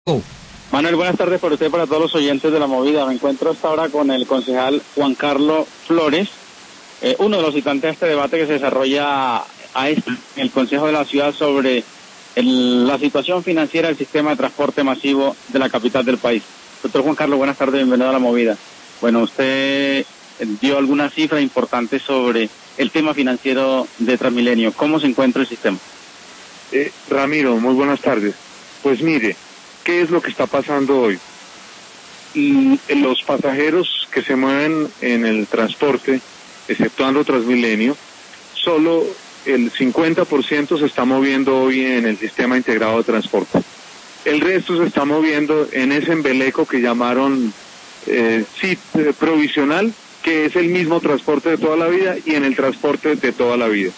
Manuel, buenas tardes para usted y para todos los oyentes de La Movida. Me encuentro hasta ahora con el concejal Juan Carlos Flores, uno de los citantes a este debate que se desarrolla en el Consejo de la Ciudad sobre la situación financiera del sistema de transporte masivo de la capital del país. Doctor Juan Carlos, buenas tardes, bienvenido a La Movida. Bueno, usted dio algunas cifras importantes sobre el tema financiero de Transmilenio. ¿Cómo se encuentra el sistema? Ramiro, muy buenas tardes. Pues mire, ¿qué es lo que está pasando hoy? Los pasajeros que se mueven en el transporte, exceptuando Transmilenio, solo el 50% se está moviendo hoy en el sistema integrado de transporte. El resto se está moviendo en ese embeleco que llamaron SIT provisional, que es el mismo transporte de toda la vida, y en el transporte de toda la vida.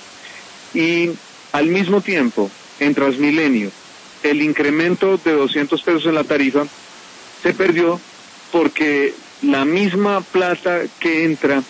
Y al mismo tiempo, en Transmilenio, el incremento de 200 pesos en la tarifa se perdió porque la misma plata que entra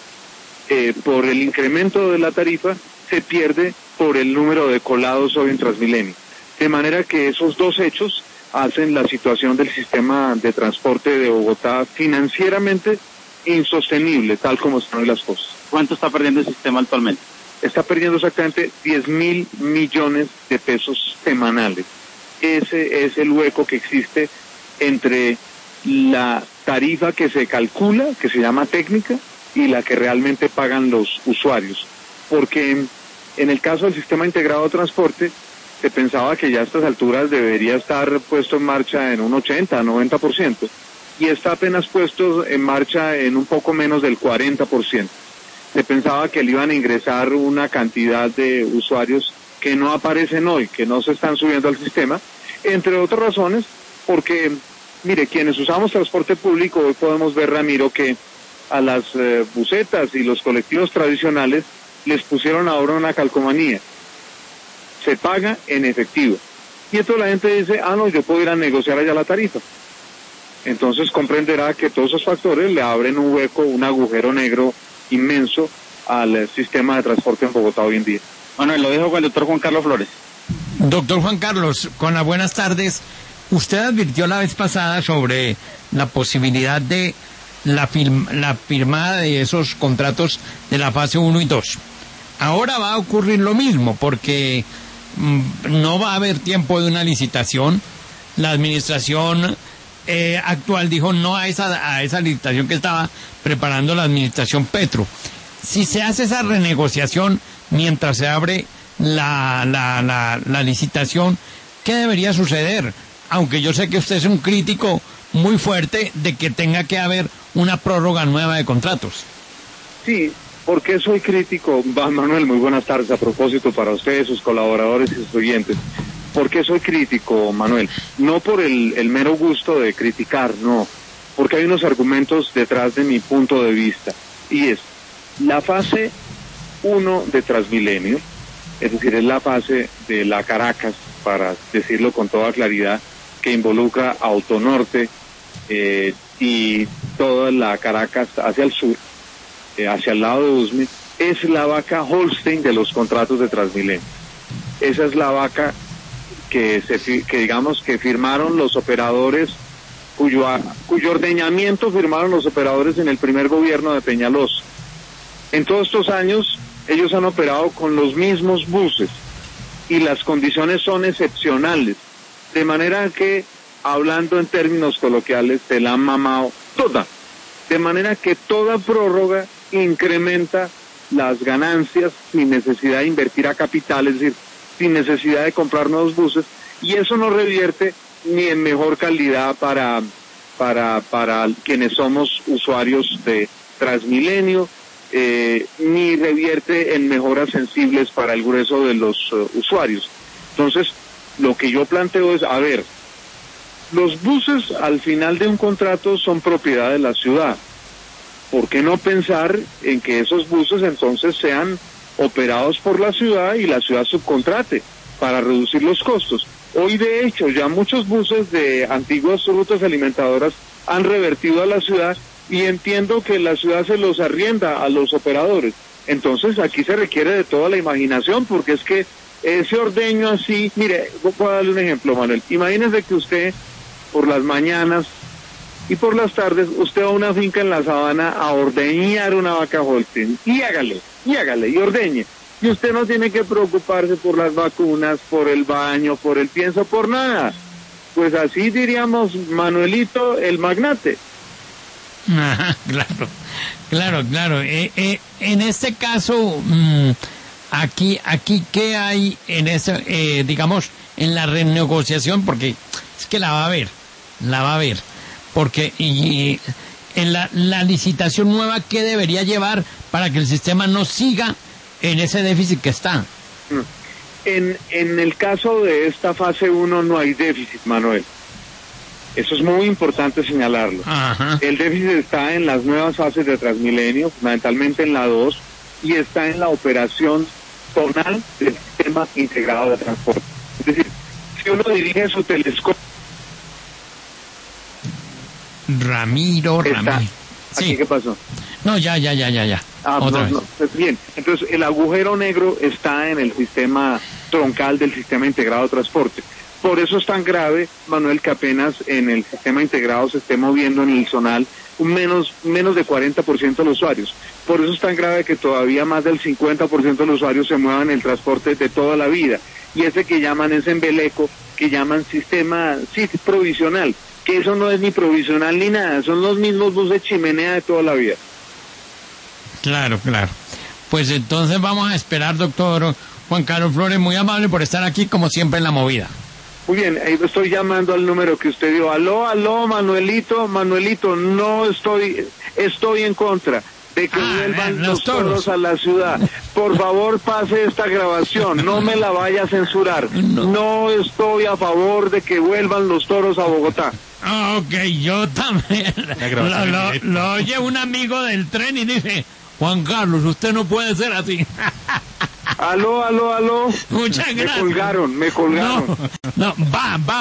por el incremento de la tarifa se pierde por el número de colados hoy en Transmilenio. De manera que esos dos hechos hacen la situación del sistema de transporte de Bogotá financieramente insostenible, tal como están las cosas. ¿Cuánto está perdiendo el sistema actualmente? Está perdiendo exactamente 10.000 millones de pesos semanales. Ese es el hueco que existe entre la tarifa que se calcula, que se llama técnica, y la que realmente pagan los usuarios. Porque en el caso del sistema integrado de transporte, se pensaba que ya a estas alturas debería estar puesto en marcha en un 80-90%, y está apenas puesto en marcha en un poco menos del 40%. Se pensaba que le iban a ingresar una cantidad de usuarios que no aparecen hoy, que no se están subiendo al sistema, entre otras razones, porque, mire, quienes usamos transporte público, hoy podemos ver, Ramiro, que a las busetas y los colectivos tradicionales les pusieron ahora una calcomanía. Se paga en efectivo. Y entonces la gente dice, no, yo puedo ir a negociar allá la tarifa. Entonces comprenderá que todos esos factores le abren un hueco, un agujero negro inmenso al sistema de transporte en Bogotá hoy en día. Bueno, lo dejo con el doctor Juan Carlos Flores. Doctor Juan Carlos, con las buenas tardes. Usted advirtió la vez pasada sobre la posibilidad de la firmada de esos contratos de la fase 1 y 2. Ahora va a ocurrir lo mismo, porque no va a haber tiempo de una licitación. La administración actual dijo no a esa licitación que estaba preparando la administración Petro. Si se hace esa renegociación mientras se abre la licitación, ¿qué debería suceder? Aunque yo sé que usted es un crítico muy fuerte de que tenga que haber una prórroga nueva de contratos. Sí, ¿por qué soy crítico? Manuel, muy buenas tardes a propósito para ustedes, sus colaboradores y sus oyentes. ¿Por qué soy crítico, Manuel? No por el mero gusto de criticar, no, porque hay unos argumentos detrás de mi punto de vista, y es la fase 1 de Transmilenio, es decir, es la fase de la Caracas, para decirlo con toda claridad, que involucra a Autonorte y toda la Caracas hacia el sur, hacia el lado de Usme, es la vaca Holstein de los contratos de Transmilenio. Esa es la vaca que digamos que firmaron los operadores, cuyo ordeñamiento firmaron los operadores en el primer gobierno de Peñalosa. En todos estos años ellos han operado con los mismos buses y las condiciones son excepcionales, de manera que, hablando en términos coloquiales, se la han mamado toda, de manera que toda prórroga incrementa las ganancias sin necesidad de invertir a capital, es decir, sin necesidad de comprar nuevos buses, y eso no revierte ni en mejor calidad para quienes somos usuarios de Transmilenio, ni revierte en mejoras sensibles para el grueso de los usuarios. Entonces, lo que yo planteo es, los buses al final de un contrato son propiedad de la ciudad. ¿Por qué no pensar en que esos buses entonces sean operados por la ciudad y la ciudad subcontrate para reducir los costos? Hoy, de hecho, ya muchos buses de antiguas rutas alimentadoras han revertido a la ciudad, y entiendo que la ciudad se los arrienda a los operadores. Entonces, aquí se requiere de toda la imaginación, porque es que ese ordeño así, mire, voy a darle un ejemplo, Manuel. Imagínese que usted por las mañanas y por las tardes usted va a una finca en la sabana a ordeñar una vaca Holstein y hágale, y ordeñe. Y usted no tiene que preocuparse por las vacunas, por el baño, por el pienso, por nada. Pues así diríamos Manuelito el magnate. Ajá, claro. En este caso, aquí, ¿qué hay en ese, digamos, en la renegociación? Porque es que la va a haber. Porque y en la licitación nueva, ¿qué debería llevar para que el sistema no siga en ese déficit que está? En el caso de esta fase 1 no hay déficit, Manuel. Eso es muy importante señalarlo. Ajá. El déficit está en las nuevas fases de Transmilenio, fundamentalmente en la 2, y está en la operación zonal del sistema integrado de transporte. Es decir, si uno dirige su telescopio... Ramiro. Sí. ¿Qué pasó? No, ya. Otra vez. No. Bien, entonces el agujero negro está en el sistema troncal del sistema integrado de transporte. Por eso es tan grave, Manuel, que apenas en el sistema integrado se esté moviendo en el zonal menos de 40% de los usuarios. Por eso es tan grave que todavía más del 50% de los usuarios se muevan en el transporte de toda la vida. Y ese que llaman es embeleco, que llaman sistema provisional, que eso no es ni provisional ni nada, son los mismos buses chimenea de toda la vida. Claro. Pues entonces vamos a esperar, doctor Juan Carlos Flores, muy amable por estar aquí como siempre en La Movida. Muy bien, ahí estoy llamando al número que usted dio. Aló, Manuelito, no estoy en contra de que vuelvan los toros a la ciudad. Por favor, pase esta grabación, no me la vaya a censurar. No estoy a favor de que vuelvan los toros a Bogotá. Ok, yo también. Lo oye un amigo del tren y dice: Juan Carlos, usted no puede ser así. Aló. Muchas gracias. Me colgaron. No, va.